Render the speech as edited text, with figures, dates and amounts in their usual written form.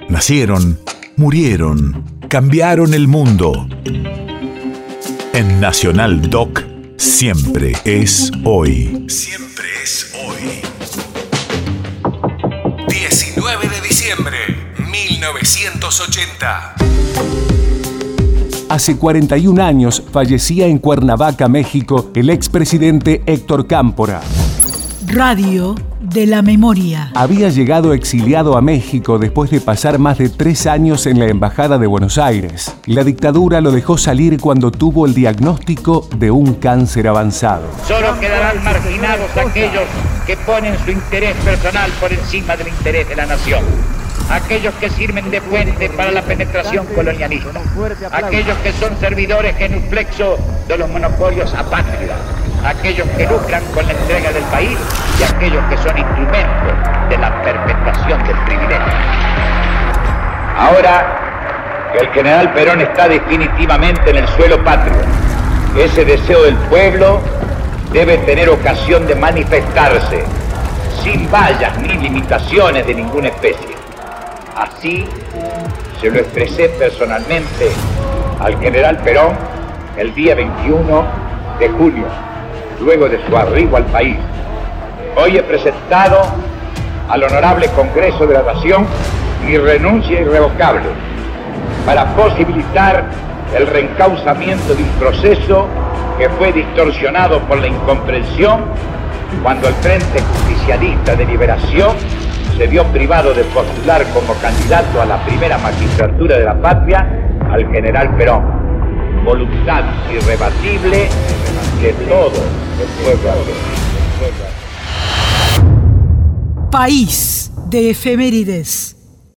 Nacieron, murieron, cambiaron el mundo. En Nacional Doc, siempre es hoy. Siempre es hoy. 19 de diciembre, 1980. Hace 41 años fallecía en Cuernavaca, México, el expresidente Héctor Cámpora. Radio de la Memoria. Había llegado exiliado a México después de pasar más de 3 años en la Embajada de Buenos Aires. La dictadura lo dejó salir cuando tuvo el diagnóstico de un cáncer avanzado. Solo quedarán marginados aquellos que ponen su interés personal por encima del interés de la nación. Aquellos que sirven de puente para la penetración colonialista. Aquellos que son servidores genuflexos de los monopolios apátridas. Aquellos que lucran con la entrega del país y aquellos que son instrumentos de la perpetuación del privilegio. Ahora que el general Perón está definitivamente en el suelo patrio, ese deseo del pueblo debe tener ocasión de manifestarse sin vallas ni limitaciones de ninguna especie. Así se lo expresé personalmente al general Perón el día 21 de junio, luego de su arribo al país. Hoy he presentado al Honorable Congreso de la Nación mi renuncia irrevocable para posibilitar el reencauzamiento de un proceso que fue distorsionado por la incomprensión cuando el Frente Justicialista de Liberación se vio privado de postular como candidato a la primera magistratura de la patria al general Perón. Voluntad irrebatible de todo el pueblo argentino. País de efemérides.